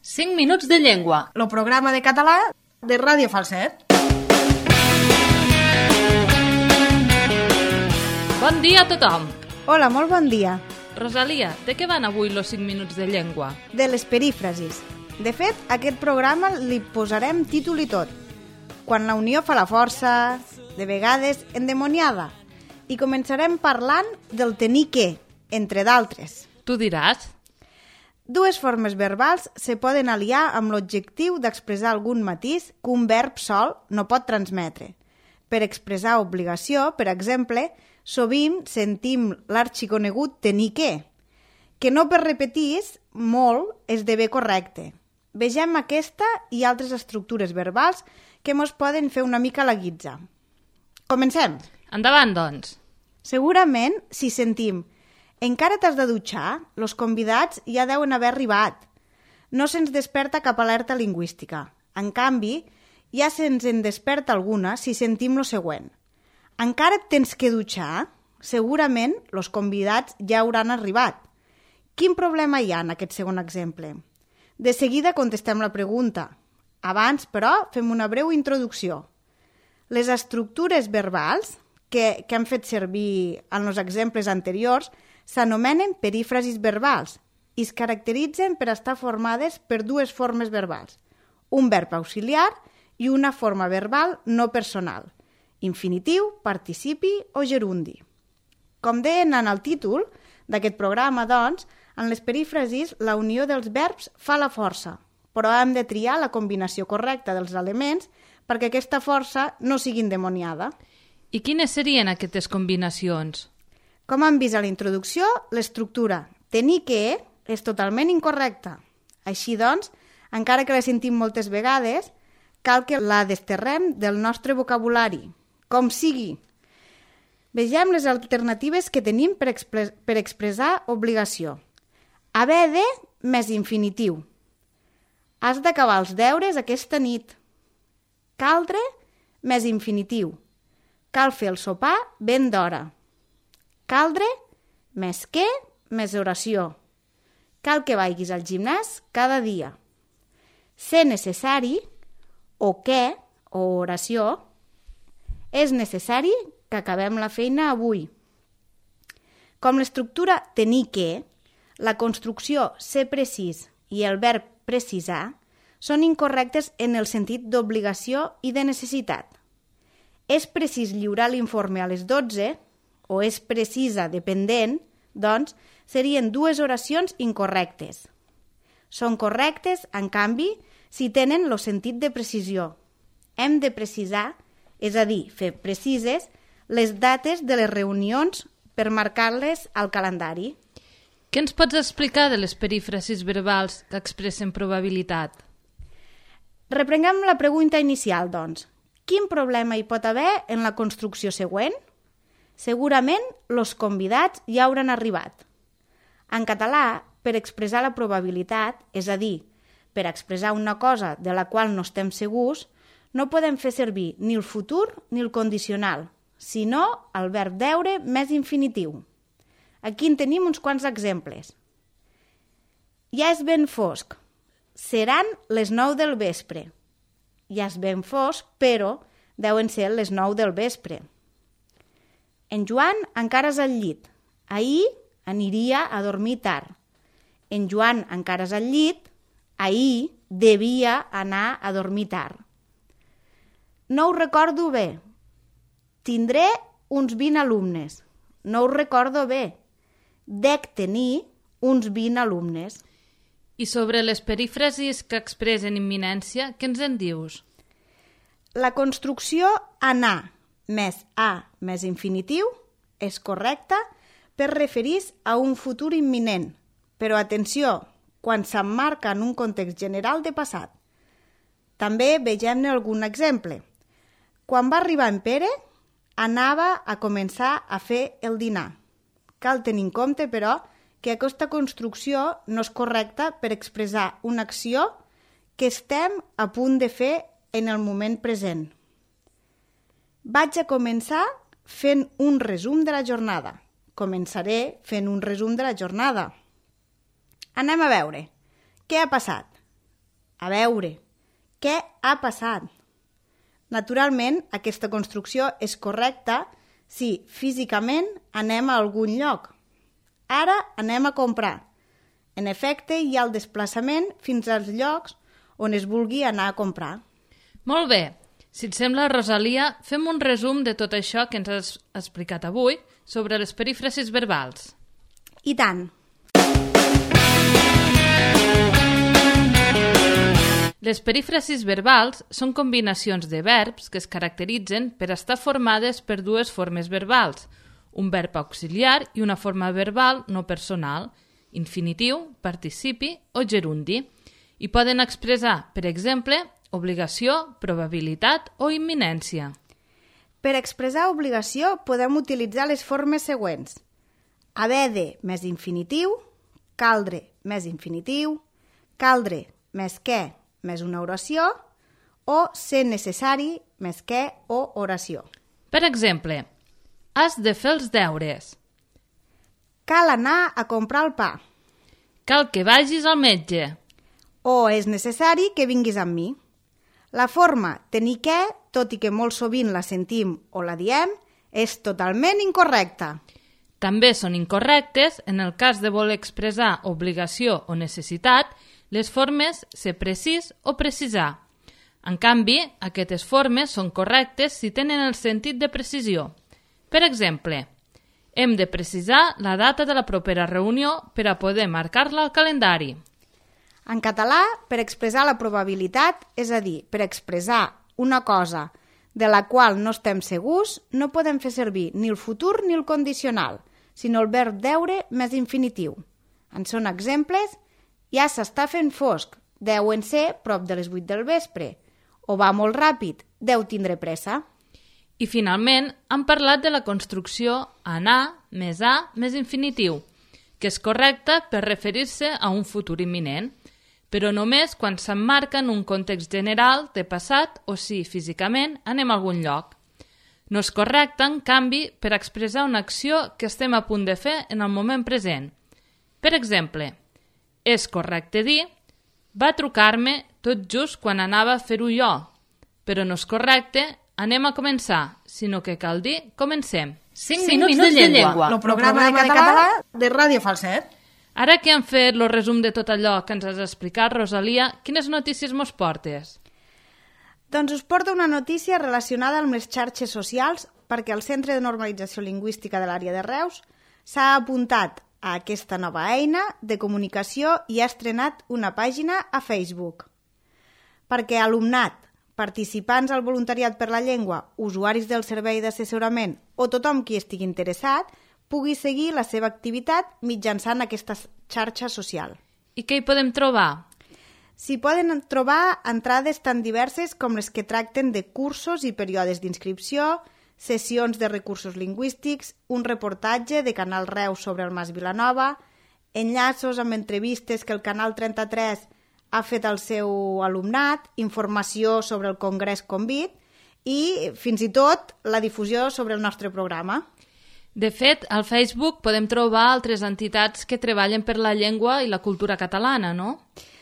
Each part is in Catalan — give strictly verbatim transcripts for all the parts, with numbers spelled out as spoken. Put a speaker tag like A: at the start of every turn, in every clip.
A: cinc minuts de llengua.
B: El programa de català de Ràdio Falset.
A: Bon dia a tothom.
C: Hola, molt bon dia.
A: Rosalia, de què van avui los cinc minuts de llengua?
C: De les perífrasis. De fet, aquest programa li posarem títol i tot. Quan la unió fa la força, de vegades endemoniada. I començarem parlant del tenir que, entre d'altres.
A: Tu diràs?
C: Dues formes verbals se poden aliar amb l'objectiu d'expressar algun matís que un verb sol no pot transmetre. Per expressar obligació, per exemple, sovint sentim l'arxiconegut tenir que, que no per repetir molt esdevé correcte. Vegem aquesta i altres estructures verbals que mos poden fer una mica la guitza. Comencem.
A: Endavant, doncs.
C: Segurament, si sentim encara t'has de dutxar, los convidats ja deuen haver arribat. No se'ns desperta cap alerta lingüística. En canvi, ja se'ns en desperta alguna si sentim lo següent. Encara et tens que dutxar? Segurament, los convidats ja hauran arribat. Quin problema hi ha en aquest segon exemple? De seguida contestem la pregunta. Abans, però, fem una breu introducció. Les estructures verbals que, que hem fet servir en els exemples anteriors s'anomenen perífrasis verbals i es caracteritzen per estar formades per dues formes verbals, un verb auxiliar i una forma verbal no personal, infinitiu, participi o gerundi. Com deien en el títol d'aquest programa, doncs, en les perífrasis la unió dels verbs fa la força, però hem de triar la combinació correcta dels elements perquè aquesta força no sigui endemoniada.
A: I quines serien aquestes combinacions?
C: Com hem vist a la introducció, l'estructura tenir que és totalment incorrecta. Així doncs, encara que la sentim moltes vegades, cal que la desterrem del nostre vocabulari, com sigui. Vegem les alternatives que tenim per, expre per expressar obligació. Haver de més infinitiu. Has d'acabar els deures aquesta nit. Caldre més infinitiu. Cal fer el sopar ben d'hora. Caldre, més que, més oració. Cal que vagis al gimnàs cada dia. Ser necessari, o que, o oració, és necessari que acabem la feina avui. Com l'estructura tenir que, la construcció ser precís i el verb precisar són incorrectes en el sentit d'obligació i de necessitat. És precís lliurar l'informe a les dotze, o és precisa dependent, doncs, serien dues oracions incorrectes. Són correctes, en canvi, si tenen el sentit de precisió. Hem de precisar, és a dir, fer precises, les dates de les reunions per marcar-les al calendari.
A: Què ens pots explicar de les perífrasis verbals que expressen probabilitat?
C: Reprenguem la pregunta inicial, doncs. Quin problema hi pot haver en la construcció següent? Segurament, los convidats ja hauran arribat. En català, per expressar la probabilitat, és a dir, per expressar una cosa de la qual no estem segurs, no podem fer servir ni el futur ni el condicional, sinó el verb deure més infinitiu. Aquí en tenim uns quants exemples. Ja és ben fosc. Seran les nou del vespre. Ja és ben fosc, però deuen ser les nou del vespre. En Joan encara és al llit. Ahir aniria a dormir tard. En Joan encara és al llit. Ahir devia anar a dormir tard. No ho recordo bé. Tindré uns vint alumnes. No ho recordo bé. Dec tenir uns vint alumnes.
A: I sobre les perífrasis que expressen imminència, què ens en dius?
C: La construcció anar més a més infinitiu és correcta per referir-se a un futur imminent, però atenció, quan s'emmarca en un context general de passat. També vegem-ne algun exemple. Quan va arribar en Pere, anava a començar a fer el dinar. Cal tenir en compte, però, que aquesta construcció no és correcta per expressar una acció que estem a punt de fer en el moment present. Vaig a començar fent un resum de la jornada. Començaré fent un resum de la jornada. Anem a veure. Què ha passat? a veure, què ha passat? Naturalment, aquesta construcció és correcta si físicament anem a algun lloc. Ara anem a comprar. En efecte, hi ha el desplaçament fins als llocs on es vulgui anar a comprar.
A: Molt bé. Si et sembla, Rosalia, fem un resum de tot això que ens has explicat avui sobre les perífrasis verbals.
C: I tant!
A: Les perífrasis verbals són combinacions de verbs que es caracteritzen per estar formades per dues formes verbals, un verb auxiliar i una forma verbal no personal, infinitiu, participi o gerundi, i poden expressar, per exemple, obligació, probabilitat o imminència.
C: Per expressar obligació podem utilitzar les formes següents. Haver de més infinitiu, caldre més infinitiu, caldre més que més una oració o ser necessari més que o oració.
A: Per exemple, has de fer els deures.
C: Cal anar a comprar el pa.
A: Cal que vagis al metge.
C: O és necessari que vinguis amb mi. La forma tenir que, tot i que molt sovint la sentim o la diem, és totalment incorrecta.
A: També són incorrectes, en el cas de voler expressar obligació o necessitat, les formes ser precís o precisar. En canvi, aquestes formes són correctes si tenen el sentit de precisió. Per exemple, hem de precisar la data de la propera reunió per a poder marcar-la al calendari.
C: En català, per expressar la probabilitat, és a dir, per expressar una cosa de la qual no estem segurs, no podem fer servir ni el futur ni el condicional, sinó el verb deure més infinitiu. En són exemples: ja s'està fent fosc, deuen ser prop de les vuit del vespre, o va molt ràpid, deu tindre pressa.
A: I finalment, hem parlat de la construcció anar més a més infinitiu, que és correcta per referir-se a un futur imminent, però només quan s'emmarca en un context general de passat o si físicament anem a algun lloc. No és correcte, en canvi, per expressar una acció que estem a punt de fer en el moment present. Per exemple, és correcte dir va trucar-me tot just quan anava a fer-ho jo, però no és correcte anem a començar, sinó que cal dir comencem.
B: cinc minuts de llengua. El programa de català de Ràdio Falset.
A: Ara que hem fet el resum de tot allò que ens has explicat, Rosalia, quines notícies mos portes?
C: Doncs us porto una notícia relacionada amb les xarxes socials perquè el Centre de Normalització Lingüística de l'àrea de Reus s'ha apuntat a aquesta nova eina de comunicació i ha estrenat una pàgina a Facebook. Perquè alumnat, participants al voluntariat per la llengua, usuaris del servei d'assessorament o tothom qui estigui interessat pugui seguir la seva activitat mitjançant aquesta xarxa social.
A: I què hi podem trobar?
C: S'hi poden trobar entrades tan diverses com les que tracten de cursos i períodes d'inscripció, sessions de recursos lingüístics, un reportatge de Canal Reus sobre el Mas Vilanova, enllaços amb entrevistes que el Canal trenta-tres ha fet al seu alumnat, informació sobre el Congrés Convit i, fins i tot, la difusió sobre el nostre programa.
A: De fet, al Facebook podem trobar altres entitats que treballen per la llengua i la cultura catalana, no?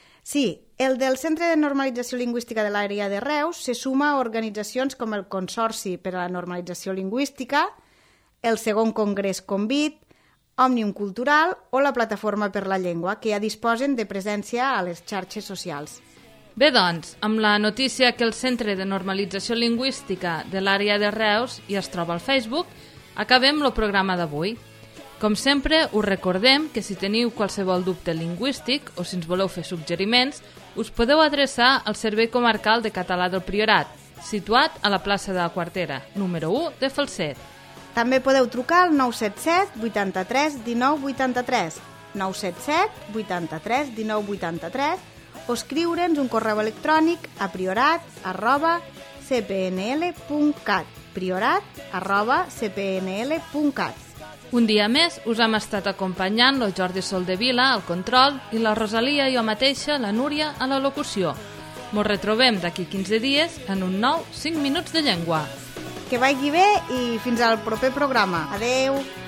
C: Sí, el del Centre de Normalització Lingüística de l'àrea de Reus se suma a organitzacions com el Consorci per a la Normalització Lingüística, el segon Congrés Convit, Òmnium Cultural o la Plataforma per la Llengua, que ja disposen de presència a les xarxes socials.
A: Bé, doncs, amb la notícia que el Centre de Normalització Lingüística de l'àrea de Reus ja es troba al Facebook, acabem el programa d'avui. Com sempre, us recordem que si teniu qualsevol dubte lingüístic o si ens voleu fer suggeriments, us podeu adreçar al Servei Comarcal de Català del Priorat, situat a la plaça de la Quartera, número u de Falset.
C: També podeu trucar al nou set set vuitanta-tres dinou vuitanta-tres, nou set set vuitanta-tres dinou vuitanta-tres o escriure'ns un correu electrònic a priorat arroba c p n l punt cat, priorat arroba c p n l punt cat.
A: Un dia més us hem estat acompanyant el Jordi Soldevila al control i la Rosalia i jo mateixa, la Núria, a la locució. Mos retrobem d'aquí quinze dies en un nou cinc minuts de llengua.
C: Que vagi bé i fins al proper programa. Adeu!